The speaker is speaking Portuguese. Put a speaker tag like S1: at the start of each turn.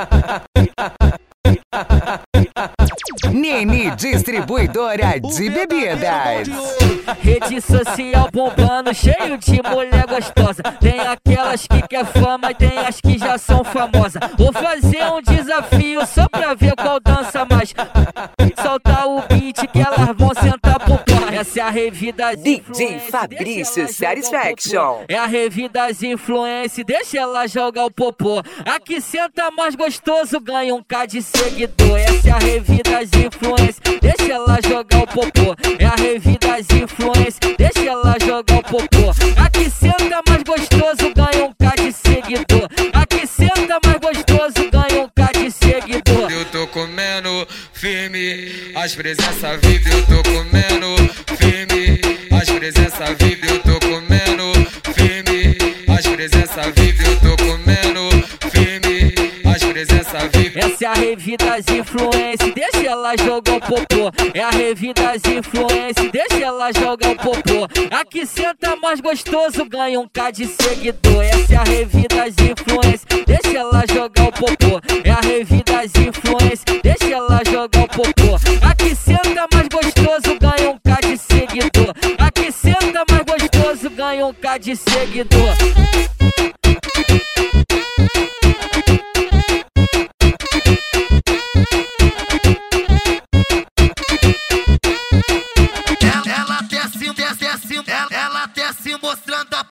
S1: Nini Distribuidora de Bebidas.
S2: Rede social bombando, cheio de mulher gostosa. Tem aquelas que quer fama e tem as que já são famosas. Vou fazer um desafio só pra ver qual dança mais. Soltar o beat que elas vão sentar pro pó. Essa é a revista das
S1: DJ Fabrício Satisfaction.
S2: É a revista das influências, deixa ela jogar o popô. A que senta mais gostoso ganha um K de seguidor. Essa é a revista das influências, deixa ela jogar o popô. É a revista das influências, deixa ela jogar o popô. A que senta mais gostoso ganha um K de seguidor. A que senta mais gostoso ganha um K de seguidor.
S3: Eu tô comendo firme, as presenças VIP. Eu tô comendo firme, as presenças VIP. Eu tô comendo firme, as presenças VIP. Eu tô comendo firme, as presenças VIP.
S2: Essa é a revista das influências, deixa ela jogar o popô. É a revista das influências, deixa ela jogar o popô. A que senta mais gostoso ganha um K de seguidor. Essa é a revista das influências, deixa ela jogar o popô. É a revista das influências, deixa ela jogar o popô. A que senta mais gostoso ganha um K de seguidor. A que senta mais gostoso ganha um K de seguidor.